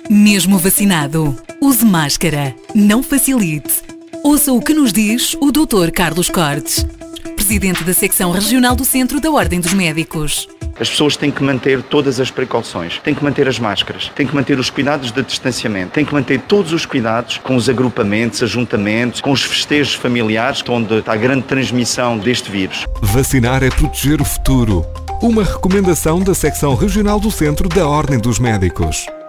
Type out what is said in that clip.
Mesmo vacinado, use máscara. Não facilite. Ouça o que nos diz o Dr. Carlos Cortes, Presidente da Secção Regional do Centro da Ordem dos Médicos. As pessoas têm que manter todas as precauções, têm que manter as máscaras, têm que manter os cuidados de distanciamento, têm que manter todos os cuidados com os agrupamentos, ajuntamentos, com os festejos familiares, onde está a grande transmissão deste vírus. Vacinar é proteger o futuro. Uma recomendação da Secção Regional do Centro da Ordem dos Médicos.